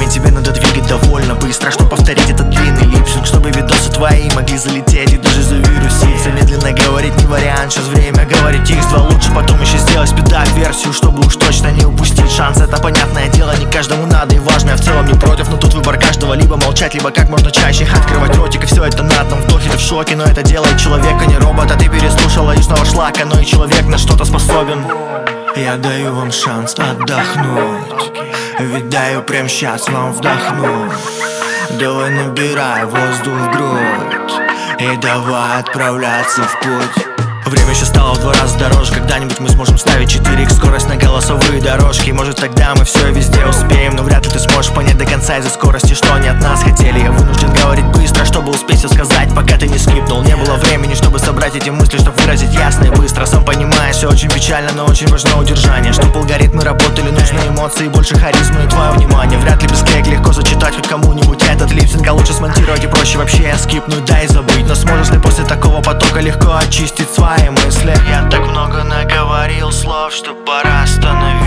время тебе надо двигать довольно быстро, чтобы повторить этот длинный липсинг, чтобы видосы твои могли залететь и даже завируситься. Медленно говорить не вариант, сейчас время говорить X2. Лучше потом еще сделать спидап-версию, чтобы уж точно не упустить шанс. Это понятное дело, не каждому надо и важно. Я в целом не против, но тут выбор каждого: либо молчать, либо как можно чаще открывать ротик. И все это на одном вдохе, ты в шоке, но это делает человека, не робота. Ты переслушала и снова шлака, но и человек на что-то способен. Я даю вам шанс отдохнуть, ведь даю прям сейчас вам вдохнуть. Давай набирай воздух в грудь и давай отправляться в путь. Время сейчас стало в 2 раза дороже. Когда-нибудь мы сможем ставить 4х скорость на голосовые дорожки. Может, тогда мы все и везде успеем, но вряд ли ты сможешь понять до конца из-за скорости, что они от нас хотели. Я вынужден говорить быстро, чтобы успеть все сказать, пока ты не скипнул. Не было времени, чтобы собрать эти мысли, чтобы выразить ясно и быстро. Сам понимаешь, все очень печально, но очень важно удержание. Чтоб алгоритмы работали, нужны эмоции, больше харизмы и твое внимание. Вряд ли без клеек легко зачитать хоть кому-нибудь этот липсинг, а лучше смонтировать и проще вообще скипнуть, да и забыть. Но сможешь ли после такого потока легко очистить свои мысли? Я так много наговорил слов, что пора остановиться.